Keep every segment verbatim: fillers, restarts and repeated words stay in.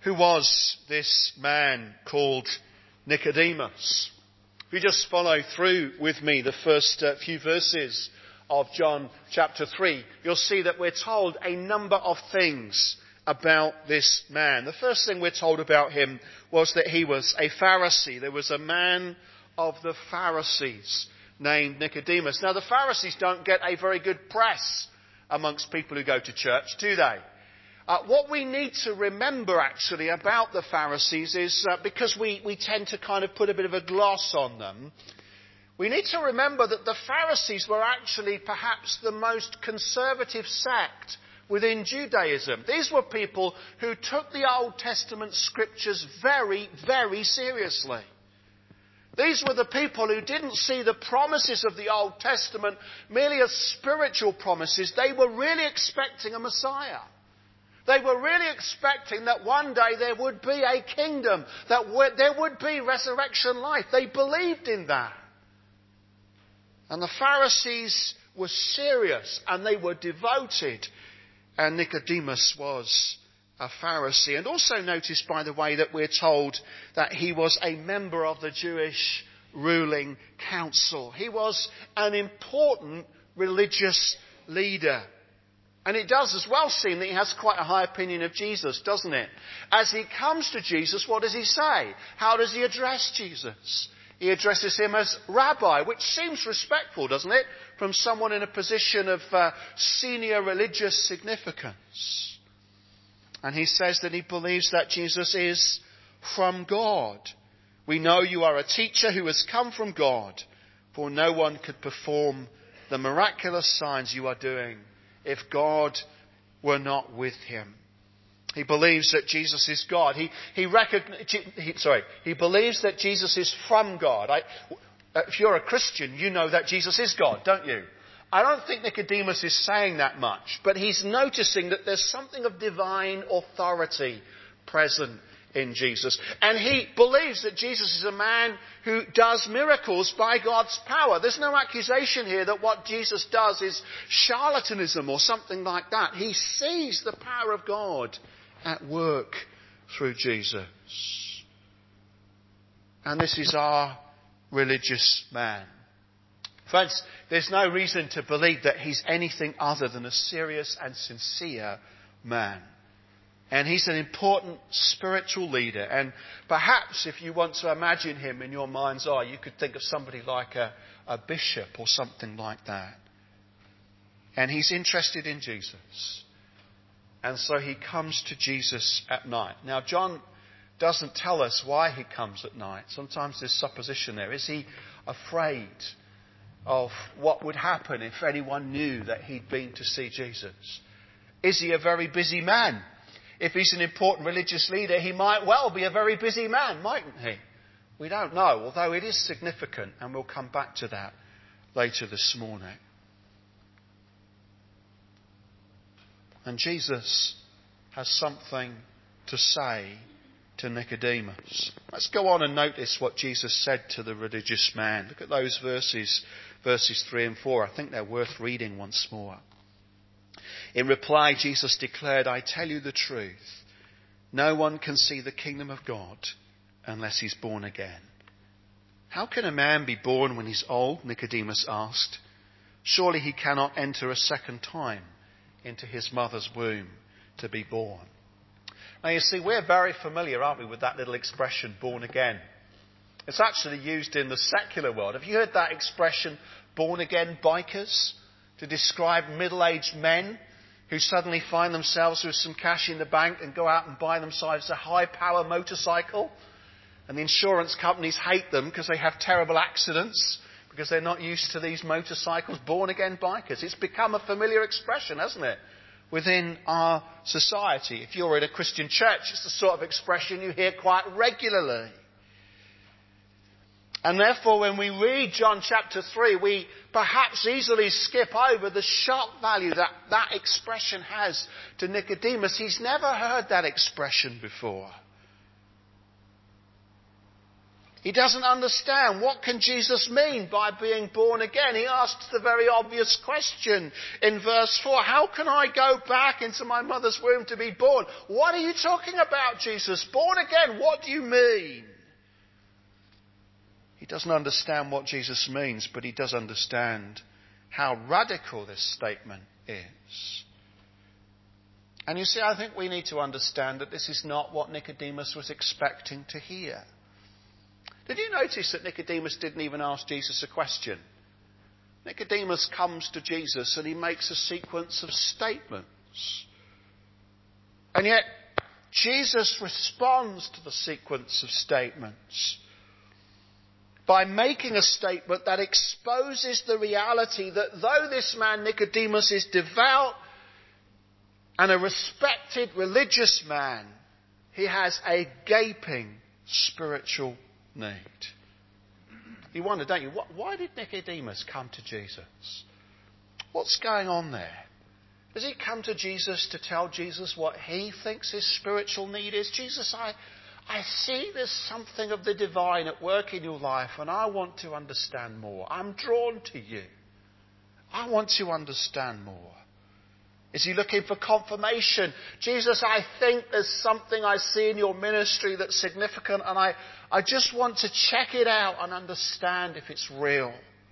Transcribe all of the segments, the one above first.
Who was this man called Nicodemus? If you just follow through with me the first uh, few verses of John chapter three, you'll see that we're told a number of things about this man. The first thing we're told about him was that he was a Pharisee. There was a man of the Pharisees named Nicodemus. Now, the Pharisees don't get a very good press amongst people who go to church, do they? Uh, what we need to remember actually about the Pharisees is, uh, because we, we tend to kind of put a bit of a gloss on them, we need to remember that the Pharisees were actually perhaps the most conservative sect within Judaism. These were people who took the Old Testament scriptures very, very seriously. These were the people who didn't see the promises of the Old Testament merely as spiritual promises. They were really expecting a Messiah. They were really expecting that one day there would be a kingdom, that there would be resurrection life. They believed in that. And the Pharisees were serious and they were devoted. And Nicodemus was a Pharisee. And also notice, by the way, that we're told that he was a member of the Jewish ruling council. He was an important religious leader. And it does as well seem that he has quite a high opinion of Jesus, doesn't it? As he comes to Jesus, what does he say? How does he address Jesus? He addresses him as Rabbi, which seems respectful, doesn't it? From someone in a position of uh, senior religious significance. And he says that he believes that Jesus is from God. We know you are a teacher who has come from God, for no one could perform the miraculous signs you are doing if God were not with him. He believes that Jesus is God. He he, recogn- he sorry. He believes that Jesus is from God. I, if you're a Christian, you know that Jesus is God, don't you? I don't think Nicodemus is saying that much, but he's noticing that there's something of divine authority present in Jesus. And he believes that Jesus is a man who does miracles by God's power. There's no accusation here that what Jesus does is charlatanism or something like that. He sees the power of God at work through Jesus. And this is our religious man. Friends, there's no reason to believe that he's anything other than a serious and sincere man. And he's an important spiritual leader. And perhaps if you want to imagine him in your mind's eye, you could think of somebody like a, a bishop or something like that. And he's interested in Jesus. And so he comes to Jesus at night. Now, John doesn't tell us why he comes at night. Sometimes there's supposition there. Is he afraid of what would happen if anyone knew that he'd been to see Jesus? Is he a very busy man? If he's an important religious leader, he might well be a very busy man, mightn't he? We don't know, although it is significant, and we'll come back to that later this morning. And Jesus has something to say to Nicodemus. Let's go on and notice what Jesus said to the religious man. Look at those verses, verses three and four. I think they're worth reading once more. In reply, Jesus declared, I tell you the truth. No one can see the kingdom of God unless he's born again. How can a man be born when he's old? Nicodemus asked. Surely he cannot enter a second time into his mother's womb to be born. Now you see, we're very familiar, aren't we, with that little expression, born again. It's actually used in the secular world. Have you heard that expression, born again bikers, to describe middle-aged men who suddenly find themselves with some cash in the bank and go out and buy themselves a high-power motorcycle? And the insurance companies hate them because they have terrible accidents, because they're not used to these motorcycles. Born-again bikers. It's become a familiar expression, hasn't it, within our society? If you're in a Christian church, it's the sort of expression you hear quite regularly. And therefore, when we read John chapter three, we perhaps easily skip over the shock value that that expression has to Nicodemus. He's never heard that expression before. He doesn't understand. What can Jesus mean by being born again? He asks the very obvious question in verse four. How can I go back into my mother's womb to be born? What are you talking about, Jesus? Born again, what do you mean? He doesn't understand what Jesus means, but he does understand how radical this statement is. And you see, I think we need to understand that this is not what Nicodemus was expecting to hear. Did you notice that Nicodemus didn't even ask Jesus a question? Nicodemus comes to Jesus and he makes a sequence of statements. And yet, Jesus responds to the sequence of statements by making a statement that exposes the reality that though this man Nicodemus is devout and a respected religious man, he has a gaping spiritual need. You wonder, don't you, why did Nicodemus come to Jesus? What's going on there? Does he come to Jesus to tell Jesus what he thinks his spiritual need is? Jesus, I... I see there's something of the divine at work in your life and I want to understand more. I'm drawn to you. I want to understand more. Is he looking for confirmation? Jesus, I think there's something I see in your ministry that's significant and I, I just want to check it out and understand if it's real.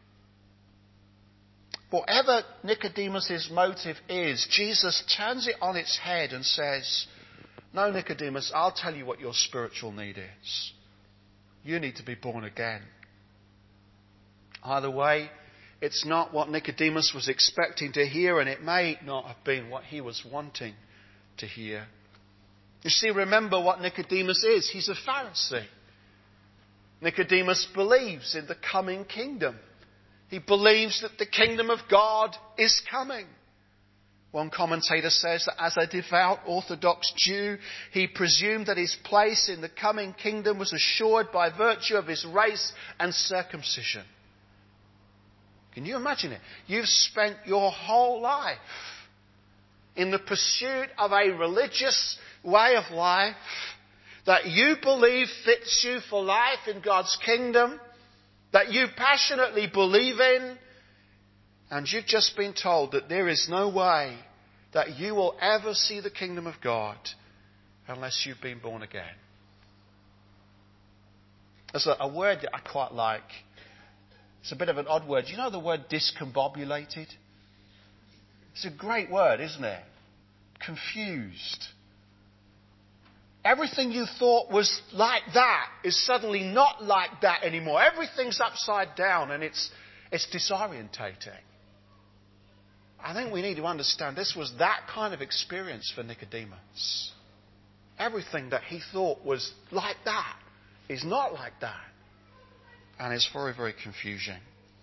Whatever Nicodemus' motive is, Jesus turns it on its head and says, no, Nicodemus, I'll tell you what your spiritual need is. You need to be born again. Either way, it's not what Nicodemus was expecting to hear, and it may not have been what he was wanting to hear. You see, remember what Nicodemus is. He's a Pharisee. Nicodemus believes in the coming kingdom. He believes that the kingdom of God is coming. One commentator says that as a devout Orthodox Jew, he presumed that his place in the coming kingdom was assured by virtue of his race and circumcision. Can you imagine it? You've spent your whole life in the pursuit of a religious way of life that you believe fits you for life in God's kingdom, that you passionately believe in, and you've just been told that there is no way that you will ever see the kingdom of God unless you've been born again. There's a, a word that I quite like. It's a bit of an odd word. Do you know the word discombobulated? It's a great word, isn't it? Confused. Everything you thought was like that is suddenly not like that anymore. Everything's upside down and it's, it's disorientating. I think we need to understand this was that kind of experience for Nicodemus. Everything that he thought was like that is not like that. And it's very, very confusing.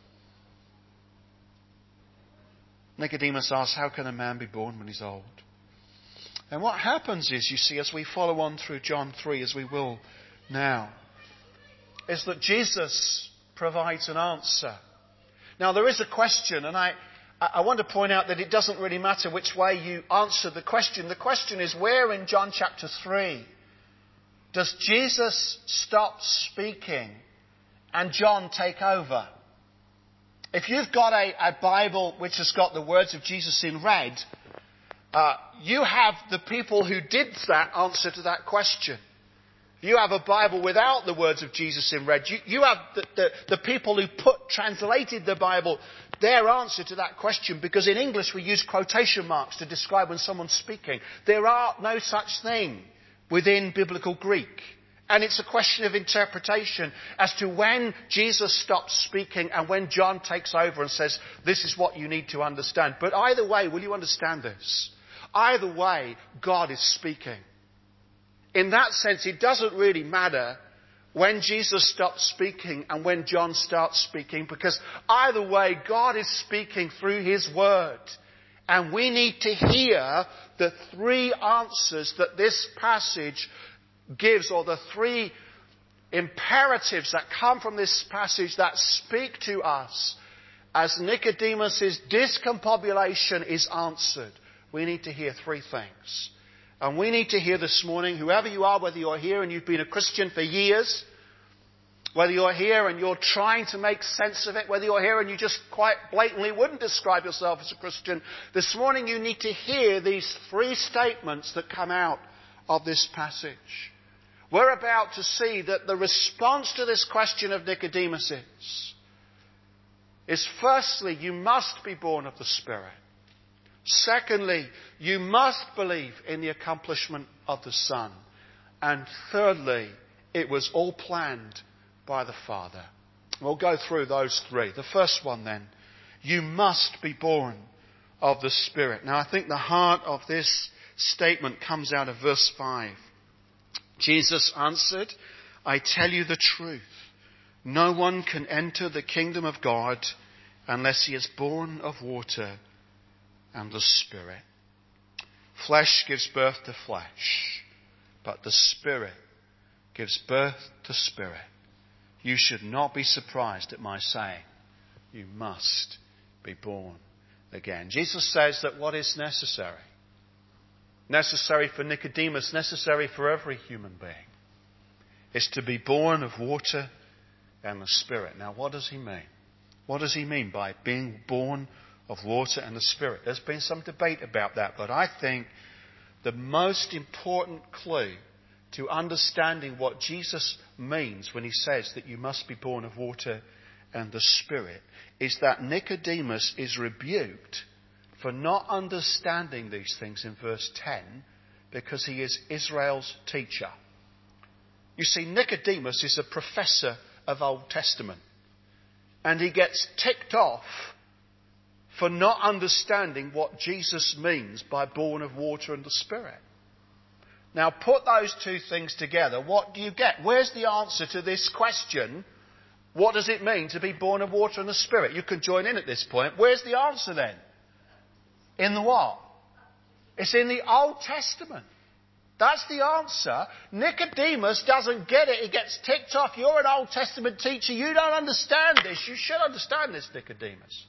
Nicodemus asks, how can a man be born when he's old? And what happens is, you see, as we follow on through John three, as we will now, is that Jesus provides an answer. Now, there is a question, and I, I want to point out that it doesn't really matter which way you answer the question. The question is, where in John chapter three does Jesus stop speaking and John take over? If you've got a, a Bible which has got the words of Jesus in red, uh, you have the people who did that answer to that question. You have a Bible without the words of Jesus in red. You, you have the, the, the people who put translated the Bible, their answer to that question, because in English we use quotation marks to describe when someone's speaking. There are no such thing within biblical Greek. And it's a question of interpretation as to when Jesus stops speaking and when John takes over and says, this is what you need to understand. But either way, will you understand this? Either way, God is speaking. In that sense, it doesn't really matter when Jesus stops speaking and when John starts speaking, because either way, God is speaking through His Word. And we need to hear the three answers that this passage gives, or the three imperatives that come from this passage that speak to us as Nicodemus' discombobulation is answered. We need to hear three things. And we need to hear this morning, whoever you are, whether you're here and you've been a Christian for years, Whether you're here and you're trying to make sense of it, whether you're here and you just quite blatantly wouldn't describe yourself as a Christian, this morning you need to hear these three statements that come out of this passage. We're about to see that the response to this question of Nicodemus is, is firstly, you must be born of the Spirit. Secondly, you must believe in the accomplishment of the Son. And thirdly, it was all planned by the Father. We'll go through those three. The first one then, you must be born of the Spirit. Now I think the heart of this statement comes out of verse five. Jesus answered, I tell you the truth. No one can enter the kingdom of God unless he is born of water and the Spirit. Flesh gives birth to flesh, but the Spirit gives birth to spirit. You should not be surprised at my saying, you must be born again. Jesus says that what is necessary, necessary for Nicodemus, necessary for every human being, is to be born of water and the Spirit. Now, what does he mean? What does he mean by being born of water and the Spirit? There's been some debate about that, but I think the most important clue to understanding what Jesus means when he says that you must be born of water and the Spirit is that Nicodemus is rebuked for not understanding these things in verse ten because he is Israel's teacher. You see, Nicodemus is a professor of Old Testament, and he gets ticked off for not understanding what Jesus means by born of water and the Spirit. Now put those two things together. What do you get? Where's the answer to this question? What does it mean to be born of water and the Spirit? You can join in at this point. Where's the answer then? In the what? It's in the Old Testament. That's the answer. Nicodemus doesn't get it. He gets ticked off. You're an Old Testament teacher. You don't understand this. You should understand this, Nicodemus.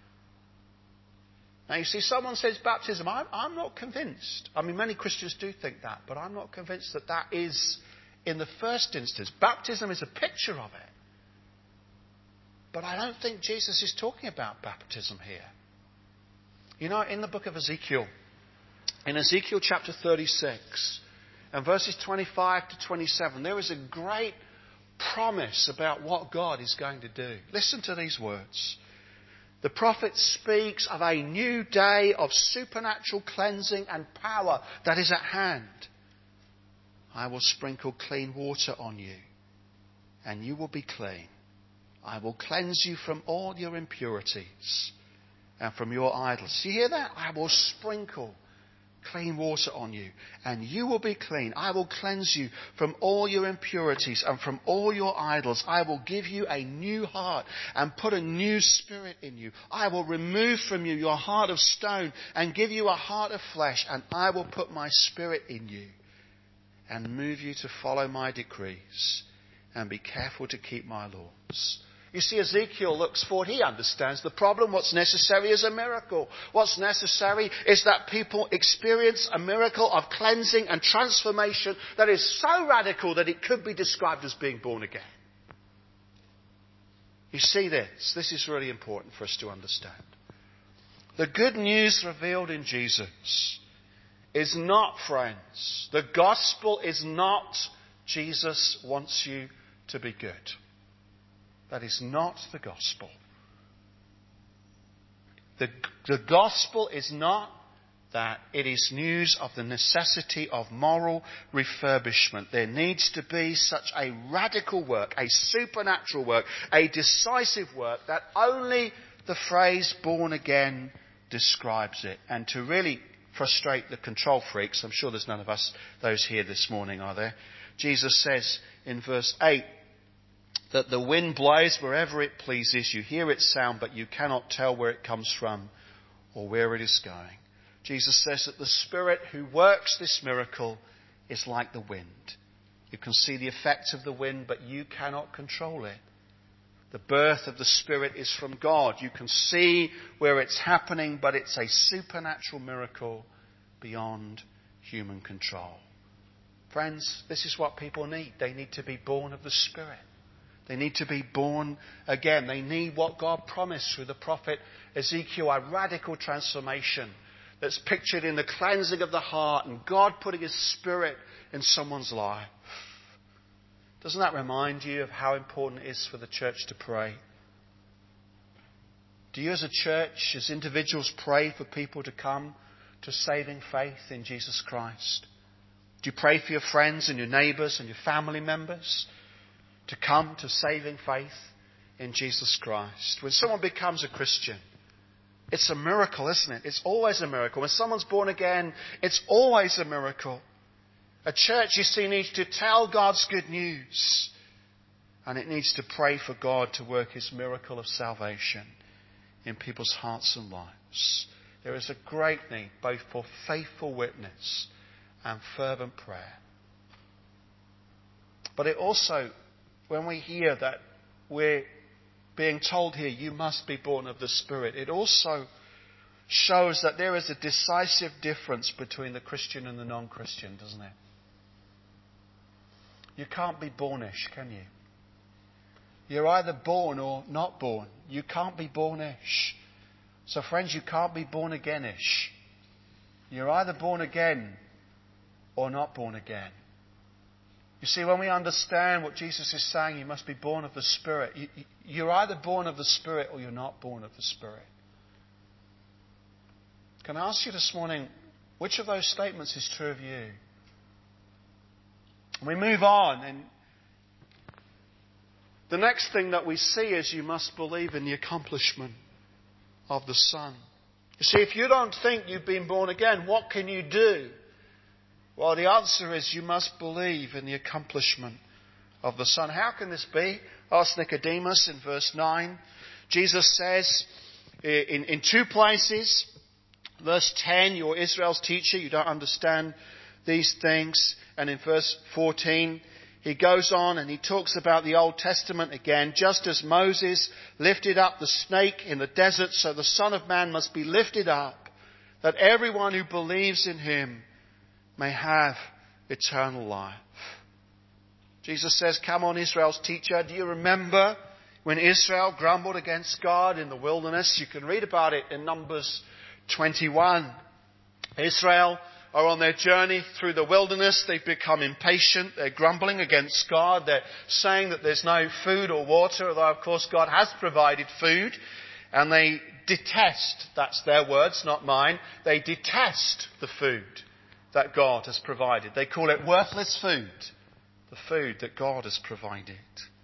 Now you see, someone says baptism. I'm, I'm not convinced. I mean, many Christians do think that, but I'm not convinced that that is, in the first instance, baptism is a picture of it. But I don't think Jesus is talking about baptism here. You know, in the book of Ezekiel, in Ezekiel chapter thirty-six, and verses twenty-five to twenty-seven, there is a great promise about what God is going to do. Listen to these words. The prophet speaks of a new day of supernatural cleansing and power that is at hand. I will sprinkle clean water on you, and you will be clean. I will cleanse you from all your impurities and from your idols. You hear that? I will sprinkle clean water on you, and you will be clean. I will cleanse you from all your impurities and from all your idols. I will give you a new heart and put a new spirit in you. I will remove from you your heart of stone and give you a heart of flesh, and I will put my spirit in you and move you to follow my decrees and be careful to keep my laws. You see, Ezekiel looks forward. He understands the problem. What's necessary is a miracle. What's necessary is that people experience a miracle of cleansing and transformation that is so radical that it could be described as being born again. You see this. This is really important for us to understand. The good news revealed in Jesus is not, friends, the gospel is not Jesus wants you to be good. That is not the gospel. The, the gospel is not that it is news of the necessity of moral refurbishment. There needs to be such a radical work, a supernatural work, a decisive work that only the phrase born again describes it. And to really frustrate the control freaks, I'm sure there's none of us, those here this morning, are there? Jesus says in verse eight, that the wind blows wherever it pleases. You hear its sound, but you cannot tell where it comes from or where it is going. Jesus says that the Spirit who works this miracle is like the wind. You can see the effects of the wind, but you cannot control it. The birth of the Spirit is from God. You can see where it's happening, but it's a supernatural miracle beyond human control. Friends, this is what people need. They need to be born of the Spirit. They need to be born again. They need what God promised through the prophet Ezekiel, a radical transformation that's pictured in the cleansing of the heart and God putting His Spirit in someone's life. Doesn't that remind you of how important it is for the church to pray? Do you as a church, as individuals, pray for people to come to saving faith in Jesus Christ? Do you pray for your friends and your neighbours and your family members to come to saving faith in Jesus Christ? When someone becomes a Christian, it's a miracle, isn't it? It's always a miracle. When someone's born again, it's always a miracle. A church, you see, needs to tell God's good news. And it needs to pray for God to work His miracle of salvation in people's hearts and lives. There is a great need both for faithful witness and fervent prayer. But it also, when we hear that we're being told here, you must be born of the Spirit, it also shows that there is a decisive difference between the Christian and the non-Christian, doesn't it? You can't be bornish, can you? You're either born or not born. You can't be bornish. So friends, you can't be born againish. You're either born again or not born again. You see, when we understand what Jesus is saying, you must be born of the Spirit. You, you're either born of the Spirit or you're not born of the Spirit. Can I ask you this morning, which of those statements is true of you? We move on, and the next thing that we see is you must believe in the accomplishment of the Son. You see, if you don't think you've been born again, what can you do? Well, the answer is you must believe in the accomplishment of the Son. How can this be? Ask Nicodemus in verse nine. Jesus says in, in two places, verse ten, you're Israel's teacher, you don't understand these things. And in verse fourteen, he goes on and he talks about the Old Testament again. Just as Moses lifted up the snake in the desert, so the Son of Man must be lifted up, that everyone who believes in Him may have eternal life. Jesus says, come on, Israel's teacher. Do you remember when Israel grumbled against God in the wilderness? You can read about it in Numbers twenty-one. Israel are on their journey through the wilderness. They've become impatient. They're grumbling against God. They're saying that there's no food or water, although of course God has provided food. And they detest, that's their words, not mine, they detest the food that God has provided. They call it worthless food, the food that God has provided.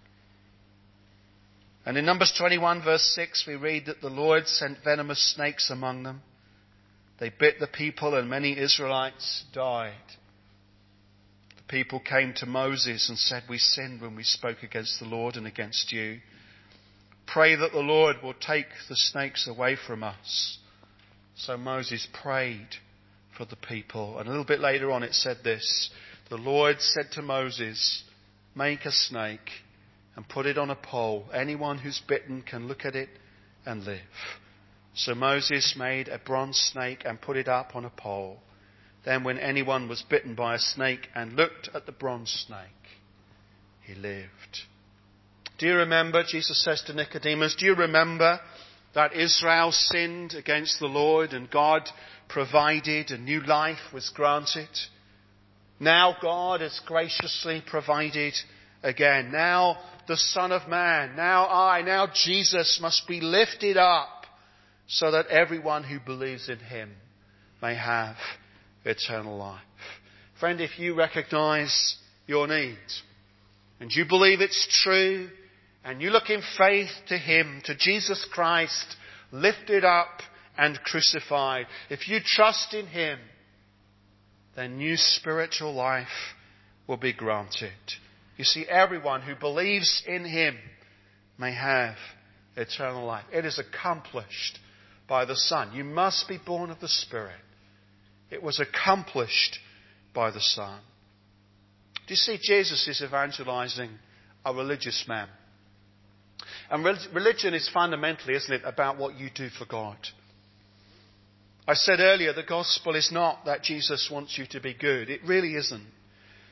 And in Numbers twenty-one verse six we read that the Lord sent venomous snakes among them. They bit the people and many Israelites died. The people came to Moses and said, we sinned when we spoke against the Lord and against you. Pray that the Lord will take the snakes away from us. So Moses prayed for the people. And a little bit later on it said this, the Lord said to Moses, make a snake and put it on a pole. Anyone who's bitten can look at it and live. So Moses made a bronze snake and put it up on a pole. Then when anyone was bitten by a snake and looked at the bronze snake, he lived. Do you remember, Jesus says to Nicodemus, do you remember that Israel sinned against the Lord and God provided, a new life was granted? Now God has graciously provided again. Now the Son of Man, now I, now Jesus must be lifted up, so that everyone who believes in Him may have eternal life. Friend, if you recognise your need and you believe it's true and you look in faith to Him, to Jesus Christ, lifted up and crucified, if you trust in Him, then new spiritual life will be granted. You see, everyone who believes in Him may have eternal life. It is accomplished by the Son. You must be born of the Spirit. It was accomplished by the Son. Do you see, Jesus is evangelizing a religious man. And religion is fundamentally, isn't it, about what you do for God. I said earlier, the gospel is not that Jesus wants you to be good. It really isn't.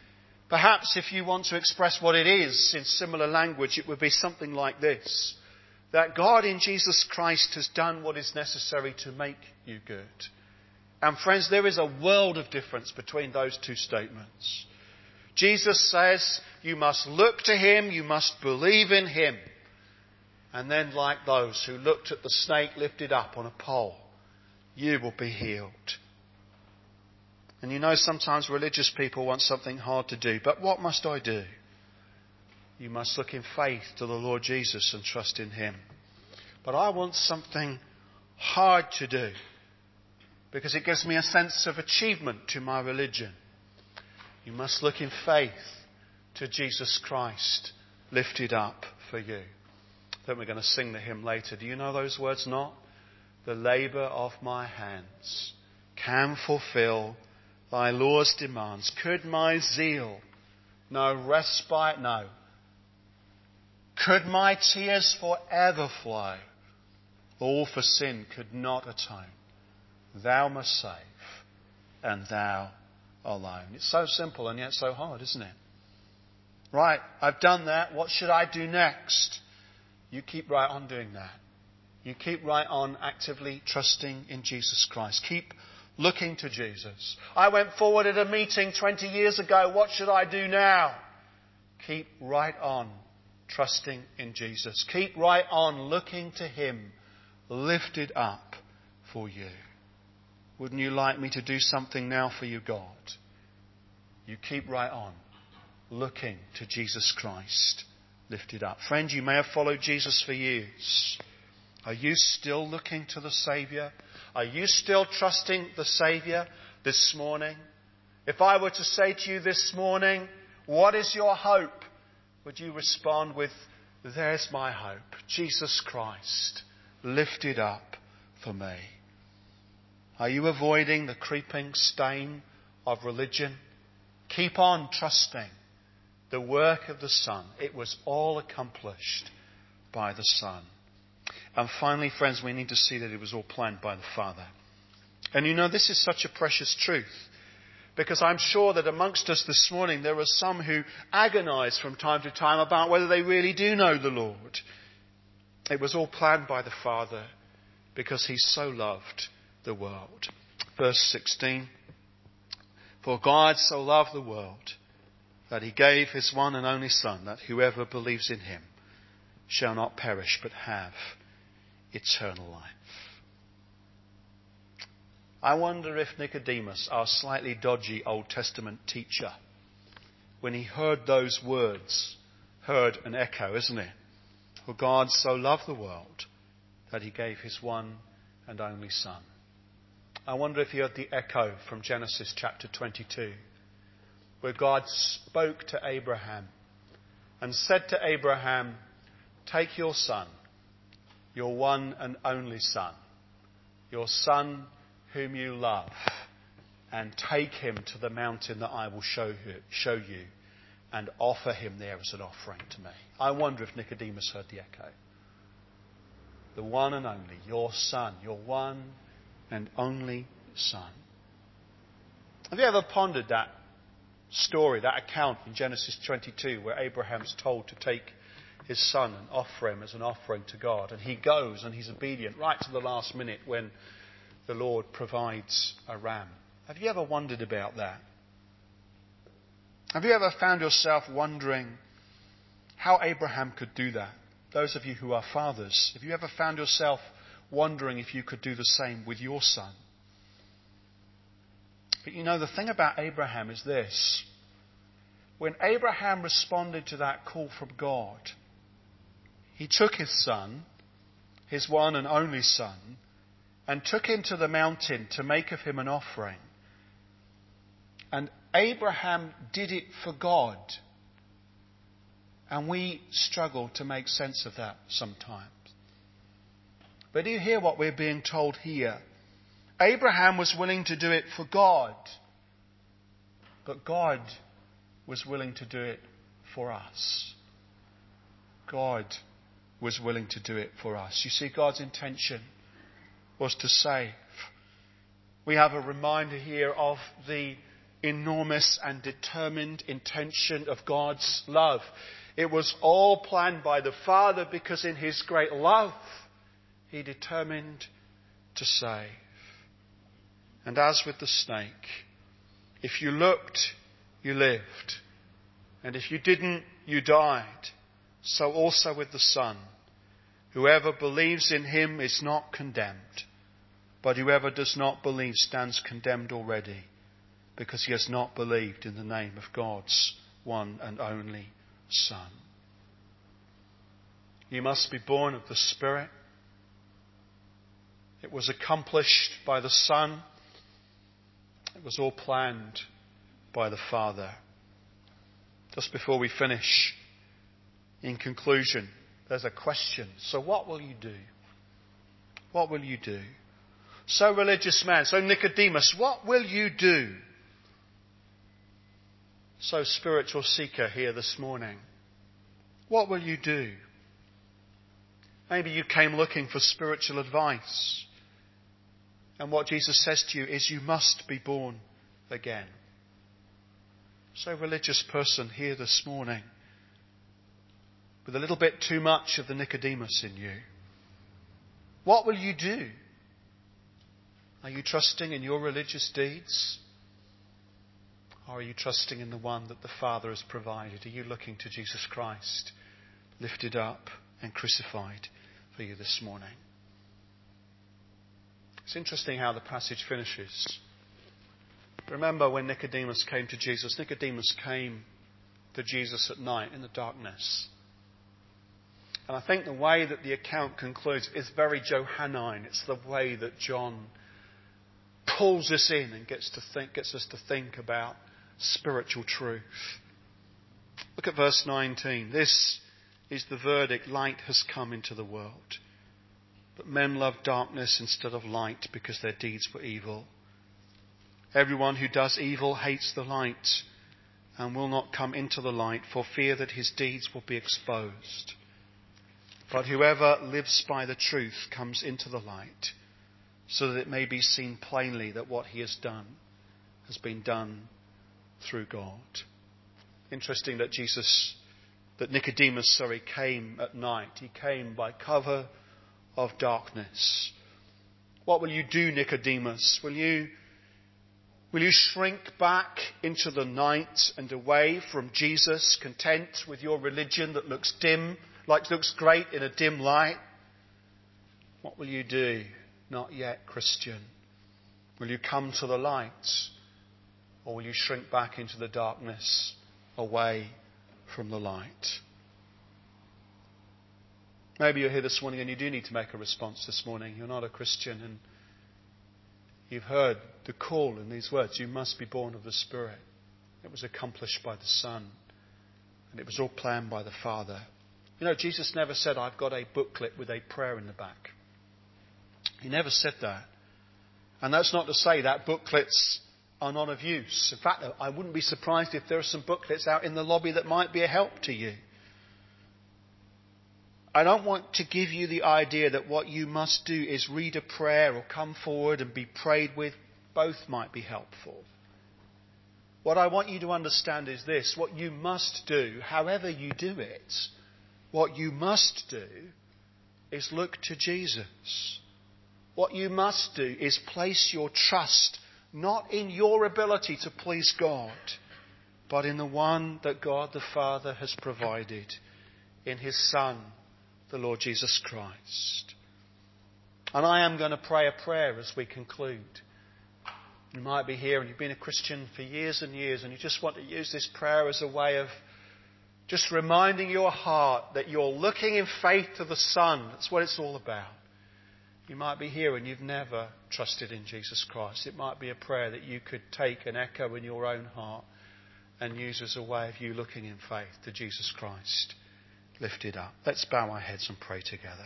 Perhaps if you want to express what it is in similar language, it would be something like this. That God in Jesus Christ has done what is necessary to make you good. And friends, there is a world of difference between those two statements. Jesus says you must look to Him, you must believe in Him. And then, like those who looked at the snake lifted up on a pole, you will be healed. And you know, sometimes religious people want something hard to do. But what must I do? You must look in faith to the Lord Jesus and trust in Him. But I want something hard to do, because it gives me a sense of achievement to my religion. You must look in faith to Jesus Christ lifted up for you. I think we're going to sing the hymn later. Do you know those words not? The labour of my hands can fulfil thy law's demands. Could my zeal no respite know? Could my tears forever flow? All for sin could not atone. Thou must save, and thou alone. It's so simple and yet so hard, isn't it? Right, I've done that. What should I do next? You keep right on doing that. You keep right on actively trusting in Jesus Christ. Keep looking to Jesus. I went forward at a meeting twenty years ago. What should I do now? Keep right on trusting in Jesus. Keep right on looking to Him lifted up for you. Wouldn't you like me to do something now for you, God? You keep right on looking to Jesus Christ lifted up. Friend, you may have followed Jesus for years. Are you still looking to the Saviour? Are you still trusting the Saviour this morning? If I were to say to you this morning, what is your hope? Would you respond with, there's my hope. Jesus Christ lifted up for me. Are you avoiding the creeping stain of religion? Keep on trusting the work of the Son. It was all accomplished by the Son. And finally, friends, we need to see that it was all planned by the Father. And you know, this is such a precious truth, because I'm sure that amongst us this morning there are some who agonize from time to time about whether they really do know the Lord. It was all planned by the Father because He so loved the world. Verse sixteen. For God so loved the world that He gave His one and only Son, that whoever believes in Him shall not perish but have eternal life. I wonder if Nicodemus, our slightly dodgy Old Testament teacher, when he heard those words, heard an echo, isn't it? For God so loved the world that He gave His one and only Son. I wonder if he heard the echo from Genesis chapter twenty-two, where God spoke to Abraham and said to Abraham, take your son, your one and only son, your son whom you love, and take him to the mountain that I will show you, show you and offer him there as an offering to me. I wonder if Nicodemus heard the echo. The one and only, your son, your one and only son. Have you ever pondered that story, that account in Genesis twenty-two, where Abraham's told to take his son and offer him as an offering to God, and he goes and he's obedient right to the last minute when the Lord provides a ram? Have you ever wondered about that? Have you ever found yourself wondering how Abraham could do that? Those of you who are fathers, have you ever found yourself wondering if you could do the same with your son? But you know, the thing about Abraham is this. When Abraham responded to that call from God, he took his son, his one and only son, and took him to the mountain to make of him an offering. And Abraham did it for God. And we struggle to make sense of that sometimes. But do you hear what we're being told here? Abraham was willing to do it for God. But God was willing to do it for us. God was willing to do it for us. You see, God's intention was to save. We have a reminder here of the enormous and determined intention of God's love. It was all planned by the Father because in his great love, he determined to save. And as with the snake, if you looked, you lived. And if you didn't, you died. So also with the Son. Whoever believes in him is not condemned. But whoever does not believe stands condemned already, because he has not believed in the name of God's one and only Son. You must be born of the Spirit. It was accomplished by the Son. It was all planned by the Father. Just before we finish, in conclusion, there's a question. So what will you do? What will you do? So religious man, so Nicodemus, what will you do? So spiritual seeker here this morning, what will you do? Maybe you came looking for spiritual advice. And what Jesus says to you is you must be born again. So religious person here this morning, with a little bit too much of the Nicodemus in you, what will you do? Are you trusting in your religious deeds? Or are you trusting in the one that the Father has provided? Are you looking to Jesus Christ, lifted up and crucified for you this morning? It's interesting how the passage finishes. Remember when Nicodemus came to Jesus. Nicodemus came to Jesus at night in the darkness. And I think the way that the account concludes is very Johannine. It's the way that John pulls us in and gets to think, gets us to think about spiritual truth. Look at verse nineteen. This is the verdict. Light has come into the world. But men love darkness instead of light because their deeds were evil. Everyone who does evil hates the light and will not come into the light for fear that his deeds will be exposed. But whoever lives by the truth comes into the light, so that it may be seen plainly that what he has done has been done through God. Interesting that Jesus, that Nicodemus, sorry, came at night. He came by cover of darkness. What will you do, Nicodemus? Will you, will you shrink back into the night and away from Jesus, content with your religion that looks dim, like looks great in a dim light? What will you do? Not yet, Christian. Will you come to the light, or will you shrink back into the darkness, away from the light? Maybe you're here this morning and you do need to make a response this morning. You're not a Christian and you've heard the call in these words. You must be born of the Spirit. It was accomplished by the Son, and it was all planned by the Father. You know, Jesus never said, I've got a booklet with a prayer in the back. He never said that. And that's not to say that booklets are not of use. In fact, I wouldn't be surprised if there are some booklets out in the lobby that might be a help to you. I don't want to give you the idea that what you must do is read a prayer or come forward and be prayed with. Both might be helpful. What I want you to understand is this. What you must do, however you do it, what you must do is look to Jesus. What you must do is place your trust not in your ability to please God, but in the one that God the Father has provided, in His Son, the Lord Jesus Christ. And I am going to pray a prayer as we conclude. You might be here and you've been a Christian for years and years, and you just want to use this prayer as a way of just reminding your heart that you're looking in faith to the Son. That's what it's all about. You might be here and you've never trusted in Jesus Christ. It might be a prayer that you could take and echo in your own heart and use as a way of you looking in faith to Jesus Christ lifted up. Let's bow our heads and pray together.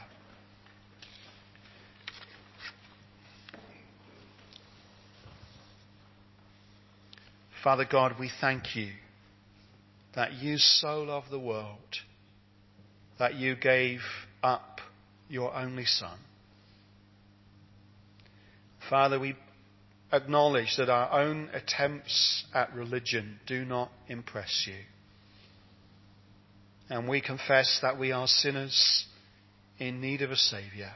Father God, we thank you that you so loved the world that you gave up your only Son. Father, we acknowledge that our own attempts at religion do not impress you. And we confess that we are sinners in need of a Saviour.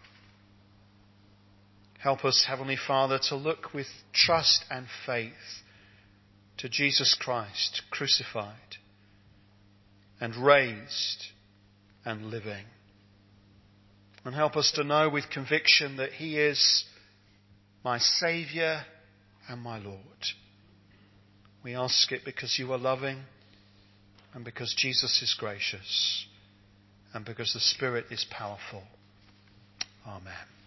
Help us, Heavenly Father, to look with trust and faith to Jesus Christ, crucified and raised and living. And help us to know with conviction that He is my Saviour and my Lord. We ask it because You are loving, and because Jesus is gracious, and because the Spirit is powerful. Amen.